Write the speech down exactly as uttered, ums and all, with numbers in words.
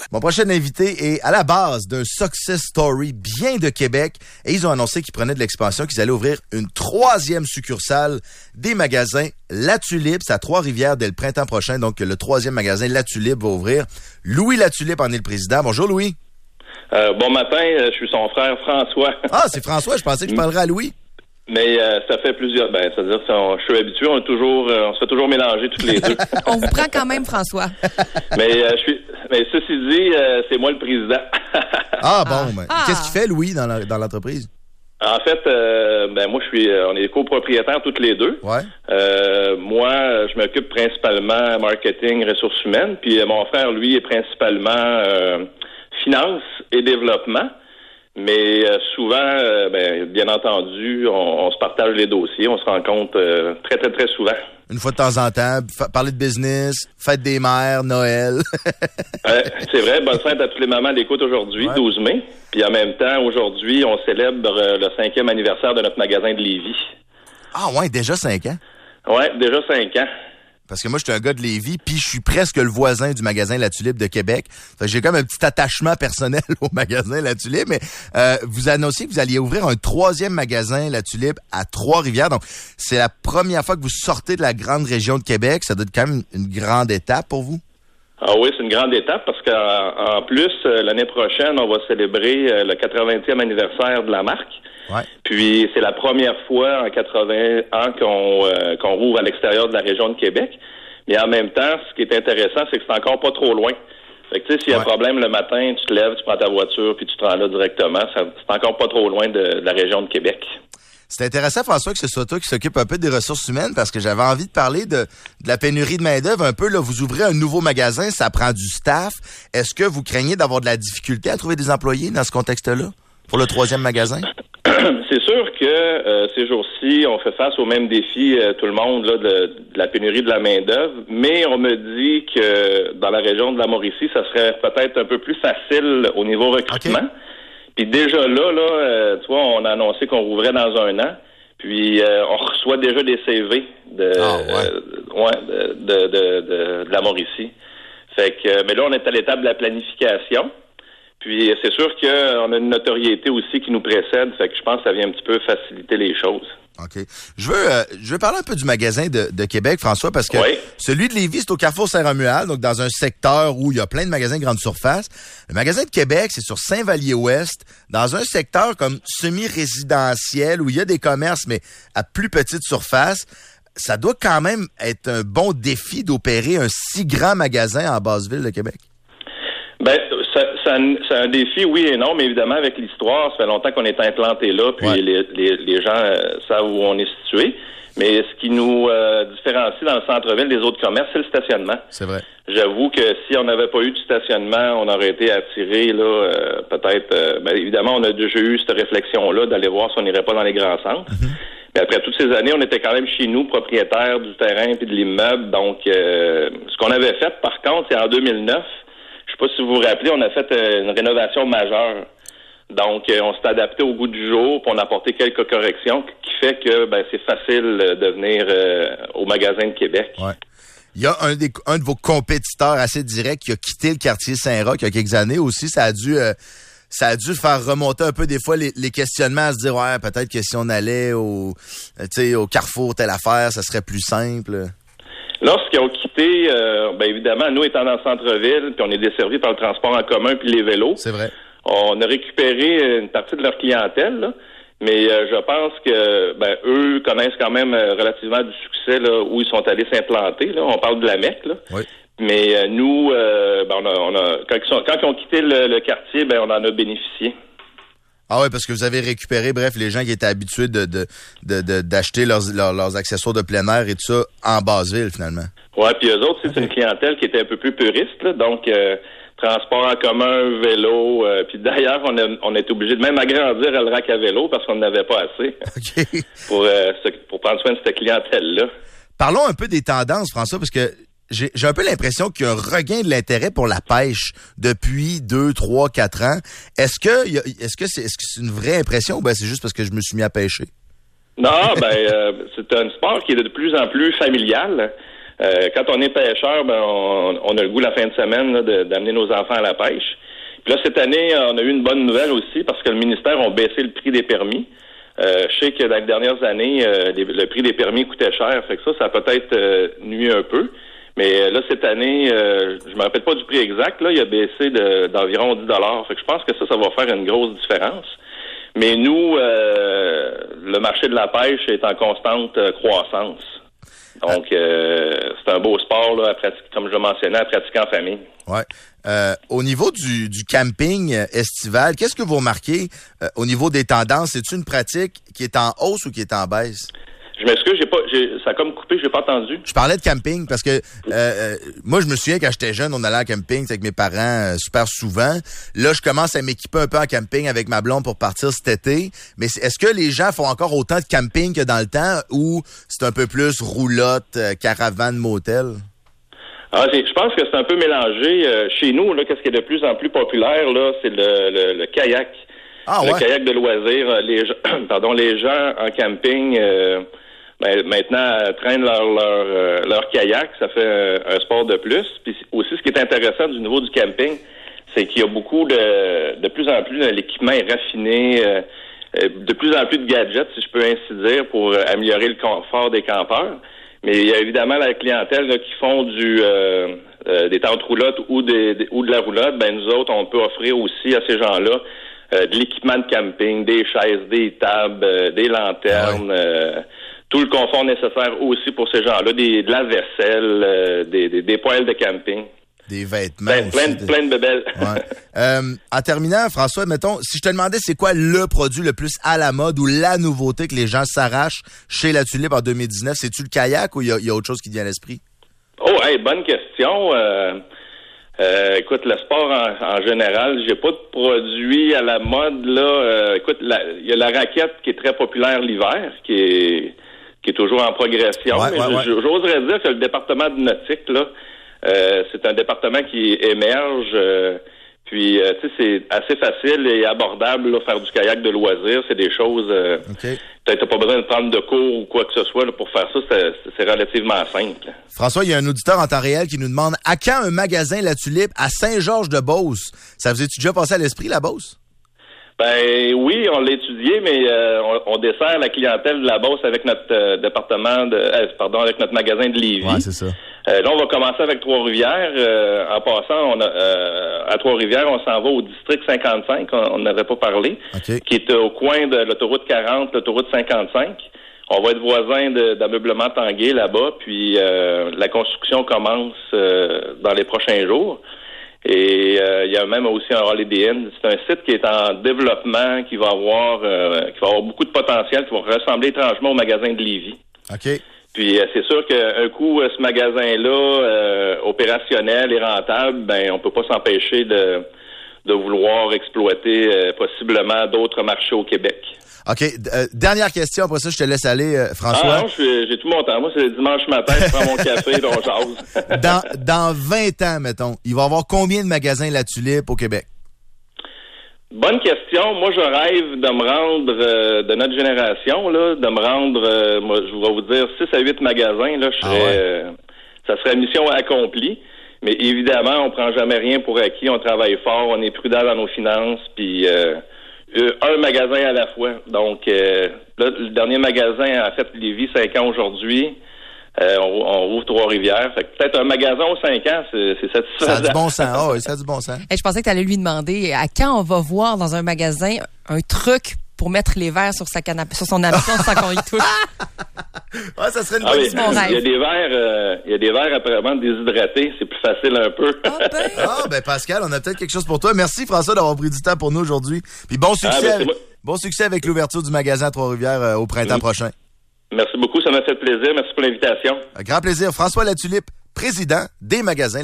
Mon prochain invité est à la base d'un success story bien de Québec et ils ont annoncé qu'ils prenaient de l'expansion, qu'ils allaient ouvrir une troisième succursale des magasins La Tulipe. C'est à Trois-Rivières dès le printemps prochain, donc le troisième magasin La Tulipe va ouvrir. Louis La Tulipe en est le président. Bonjour Louis. Euh, bon matin, je suis son frère François. Ah, c'est François, je pensais que je parlerais à Louis. Mais euh, ça fait plusieurs... Ben, c'est-à-dire que je suis habitué, on est toujours, euh, on se fait toujours mélanger tous les deux. On vous prend quand même, François. mais euh, je suis, mais ceci dit, euh, c'est moi le président. ah bon, ben, ah. qu'est-ce qu'il fait Louis dans, la, dans l'entreprise? En fait, euh, ben moi je suis, euh, on est copropriétaires toutes les deux. Ouais. Euh, moi, je m'occupe principalement marketing, ressources humaines, puis euh, mon frère lui est principalement euh, finance et développement. Mais euh, souvent, euh, ben, bien entendu, on, on se partage les dossiers, on se rencontre euh, très, très, très souvent. Une fois de temps en temps, fa- parler de business, fête des mères, Noël. euh, c'est vrai, bonne fête à tous les mamans d'écoute aujourd'hui, ouais. douze mai. Puis en même temps, aujourd'hui, on célèbre euh, le cinquième anniversaire de notre magasin de Lévis. Ah ouais, déjà cinq ans? Ouais, déjà cinq ans. Parce que moi, je suis un gars de Lévis, puis je suis presque le voisin du magasin La Tulipe de Québec. Fait que j'ai comme un petit attachement personnel au magasin La Tulipe. Mais euh, vous annonciez que vous alliez ouvrir un troisième magasin La Tulipe à Trois-Rivières. Donc, c'est la première fois que vous sortez de la grande région de Québec. Ça doit être quand même une grande étape pour vous? Ah oui, c'est une grande étape parce qu'en en plus, euh, l'année prochaine, on va célébrer euh, le quatre-vingtième anniversaire de la marque. Ouais. Puis c'est la première fois en quatre-vingts ans qu'on euh, qu'on rouvre à l'extérieur de la région de Québec. Mais en même temps, ce qui est intéressant, c'est que c'est encore pas trop loin. Fait que tu sais, s'il y a ouais. un problème le matin, tu te lèves, tu prends ta voiture, puis tu te rends là directement. Ça, c'est encore pas trop loin de, de la région de Québec. C'est intéressant, François, que ce soit toi qui s'occupe un peu des ressources humaines, parce que j'avais envie de parler de, de la pénurie de main-d'œuvre un peu. Là, vous ouvrez un nouveau magasin, ça prend du staff. Est-ce que vous craignez d'avoir de la difficulté à trouver des employés dans ce contexte-là pour le troisième magasin? C'est sûr que euh, ces jours-ci, on fait face aux mêmes défis, euh, tout le monde, là, de, de la pénurie de la main-d'œuvre, mais on me dit que dans la région de la Mauricie, ça serait peut-être un peu plus facile au niveau recrutement. Okay. Puis déjà là, là, euh, tu vois, on a annoncé qu'on rouvrait dans un an, puis euh, on reçoit déjà des C V de, oh, ouais. euh, ouais, de, de, de, de, de la Mauricie. Fait que, mais là, on est à l'étape de la planification. Puis c'est sûr qu'on a une notoriété aussi qui nous précède, fait que je pense que ça vient un petit peu faciliter les choses. OK. Je veux euh, je veux parler un peu du magasin de, de Québec, François, parce que oui. celui de Lévis, c'est au Carrefour Saint-Romuald, donc dans un secteur où il y a plein de magasins de grande surface. Le magasin de Québec, c'est sur Saint-Vallier-Ouest, dans un secteur comme semi-résidentiel où il y a des commerces, mais à plus petite surface. Ça doit quand même être un bon défi d'opérer un si grand magasin en basse ville de Québec. Ben, ça, ça, c'est un défi, oui et non, mais évidemment, avec l'histoire, ça fait longtemps qu'on est implanté là, puis ouais. les, les, les gens euh, savent où on est situé. Mais ce qui nous euh, différencie dans le centre-ville des autres commerces, c'est le stationnement. C'est vrai. J'avoue que si on n'avait pas eu de stationnement, on aurait été attiré, là, euh, peut-être... Euh, ben, évidemment, on a déjà eu cette réflexion-là d'aller voir si on n'irait pas dans les grands centres. Mm-hmm. Mais après toutes ces années, on était quand même chez nous, propriétaires du terrain puis de l'immeuble. Donc, euh, ce qu'on avait fait, par contre, c'est en deux mille neuf... Je sais pas si vous vous rappelez, on a fait une rénovation majeure. Donc, on s'est adapté au goût du jour, puis on a apporté quelques corrections qui fait que ben c'est facile de venir euh, au magasin de Québec. Ouais. Il y a un, des, un de vos compétiteurs assez directs qui a quitté le quartier Saint-Roch il y a quelques années aussi. Ça a dû euh, ça a dû faire remonter un peu des fois les, les questionnements, à se dire ouais, peut-être que si on allait au, tu sais, au Carrefour, telle affaire, ça serait plus simple. Lorsqu'ils ont quitté, euh, ben évidemment, nous étant dans le centre-ville, puis on est desservi par le transport en commun puis les vélos. C'est vrai. On a récupéré une partie de leur clientèle, là, mais euh, je pense que ben eux connaissent quand même euh, relativement du succès là où ils sont allés s'implanter. Là, on parle de la Mecque, là. Oui. Mais euh, nous, euh, ben on a, on a quand ils sont, quand ils ont quitté le, le quartier, ben on en a bénéficié. Ah oui, parce que vous avez récupéré, bref, les gens qui étaient habitués de, de, de, de d'acheter leurs, leurs, leurs accessoires de plein air et tout ça en basse ville, finalement. Ouais, puis eux autres, c'est okay. une clientèle qui était un peu plus puriste, là, donc euh, transport en commun, vélo, euh, puis d'ailleurs, on a, on a été obligé de même agrandir le rack à vélo parce qu'on n'avait pas assez okay. pour, euh, pour prendre soin de cette clientèle-là. Parlons un peu des tendances, François, parce que J'ai, j'ai un peu l'impression qu'il y a un regain de l'intérêt pour la pêche depuis deux, trois, quatre ans. Est-ce que, est-ce que c'est, est-ce que c'est une vraie impression ou ben c'est juste parce que je me suis mis à pêcher? Non, ben, euh, c'est un sport qui est de plus en plus familial. Euh, quand on est pêcheur, ben on, on a le goût la fin de semaine là, de, d'amener nos enfants à la pêche. Puis là, cette année, on a eu une bonne nouvelle aussi parce que le ministère a baissé le prix des permis. Euh, je sais que dans les dernières années, euh, les, le prix des permis coûtait cher. Fait que ça, ça a peut-être euh, nuit un peu. Mais euh, là, cette année, euh, je me rappelle pas du prix exact. Là, il a baissé de, d'environ dix dollars. Fait que je pense que ça, ça va faire une grosse différence. Mais nous, euh, le marché de la pêche est en constante euh, croissance. Donc, euh, c'est un beau sport, là, à pratiquer, comme je le mentionnais, à pratiquer en famille. Ouais. Euh, au niveau du, du camping estival, qu'est-ce que vous remarquez euh, au niveau des tendances? C'est-tu une pratique qui est en hausse ou qui est en baisse? Je m'excuse, j'ai pas, j'ai, ça a comme coupé, j'ai pas entendu. Je parlais de camping parce que euh, euh, moi, je me souviens quand j'étais jeune, on allait en camping avec mes parents euh, super souvent. Là, je commence à m'équiper un peu en camping avec ma blonde pour partir cet été. Mais est-ce que les gens font encore autant de camping que dans le temps ou c'est un peu plus roulotte, euh, caravane, motel? Ah, je pense que c'est un peu mélangé. Euh, chez nous, là, qu'est-ce qui est de plus en plus populaire, là, c'est le, le, le kayak. Ah, le ouais. kayak de loisirs. Les gens, pardon, les gens en camping, euh, ben, maintenant, traînent leur, leur, euh, leur kayak. Ça fait un, un sport de plus. Puis aussi, ce qui est intéressant du niveau du camping, c'est qu'il y a beaucoup de, de plus en plus, l'équipement est raffiné, euh, de plus en plus de gadgets, si je peux ainsi dire, pour améliorer le confort des campeurs. Mais il y a évidemment la clientèle là, qui font du euh, euh, des tentes roulottes ou des, des ou de la roulotte. Ben nous autres, on peut offrir aussi à ces gens-là euh, de l'équipement de camping, des chaises, des tables, euh, des lanternes, ouais. euh, tout le confort nécessaire aussi pour ces gens-là, des, de la vaisselle, euh, des, des, des poêles de camping. Des vêtements plein, aussi. Plein, de, plein de bébelles. Ouais. euh, en terminant, François, mettons, si je te demandais c'est quoi le produit le plus à la mode ou la nouveauté que les gens s'arrachent chez La Tulipe en deux mille dix-neuf, c'est-tu le kayak ou il y, y a autre chose qui te vient à l'esprit? Oh, hey, bonne question. Euh, euh, écoute, le sport en, en général, j'ai pas de produit à la mode, là. Euh, écoute, il y a la raquette qui est très populaire l'hiver, qui est qui est toujours en progression. Ouais, mais ouais, j- ouais. j'oserais dire que le département de nautique, là, Euh, c'est un département qui émerge, euh, puis euh, tu sais, c'est assez facile et abordable là, faire du kayak de loisirs. C'est des choses, euh, okay. T'as pas besoin de prendre de cours ou quoi que ce soit là, pour faire ça. C'est, c'est relativement simple. François, il y a un auditeur en temps réel qui nous demande à quand un magasin La Tulipe à Saint-Georges-de-Beauce? Ça vous est-tu déjà passé à l'esprit, la Beauce? Ben oui, on l'a étudié, mais euh, on, on dessert la clientèle de la Beauce avec notre euh, département de, euh, pardon, avec notre magasin de Lévis. Ouais, c'est ça. Euh, là, on va commencer avec Trois-Rivières. Euh, en passant, on a, euh, à Trois-Rivières, on s'en va au district cinquante-cinq, on n'avait pas parlé, okay. qui est au coin de l'autoroute quarante, l'autoroute cinquante-cinq. On va être voisin de, d'ameublement Tanguay là-bas, puis euh, la construction commence euh, dans les prochains jours. Et euh, il y a même aussi un Holiday Inn. C'est un site qui est en développement, qui va avoir euh, qui va avoir beaucoup de potentiel, qui va ressembler étrangement au magasin de Lévis. OK. Puis euh, c'est sûr qu'un coup, euh, ce magasin-là, euh, opérationnel et rentable, ben on peut pas s'empêcher de, de vouloir exploiter euh, possiblement d'autres marchés au Québec. OK. Euh, dernière question, après ça, je te laisse aller, euh, François. Ah non, je, j'ai tout mon temps. Moi, c'est le dimanche matin, je prends mon café et on jase. dans, dans vingt ans, mettons, il va y avoir combien de magasins La Tulipe au Québec? Bonne question. Moi, je rêve de me rendre, euh, de notre génération, là, de me rendre, euh, moi, je vais vous dire, six à huit magasins, là, je serais, ah ouais. euh, ça serait mission accomplie. Mais évidemment, on prend jamais rien pour acquis. On travaille fort, on est prudent dans nos finances, puis euh, un magasin à la fois. Donc, euh, là, le dernier magasin a fait Lévis, cinq ans aujourd'hui. Euh, on, on rouvre Trois-Rivières. Fait que peut-être un magasin aux cinq ans, c'est, c'est satisfaisant. Ça a du bon sens. Oh, oui, ça a du bon sens. Et je pensais que tu allais lui demander à quand on va voir dans un magasin un truc pour mettre les verres sur sa canapé, sur son hameçon sans qu'on y touche. Ouais, ça serait une ah bonne oui, idée. Il y a des verres, euh, il y a des verres apparemment déshydratés. C'est plus facile un peu. Ah ben. ah, ben Pascal, on a peut-être quelque chose pour toi. Merci François d'avoir pris du temps pour nous aujourd'hui. Puis bon succès, ah, ben, avec, bon succès avec l'ouverture du magasin à Trois-Rivières euh, au printemps mmh. prochain. Merci beaucoup, ça m'a fait plaisir. Merci pour l'invitation. Un grand plaisir. François La Tulipe, président des magasins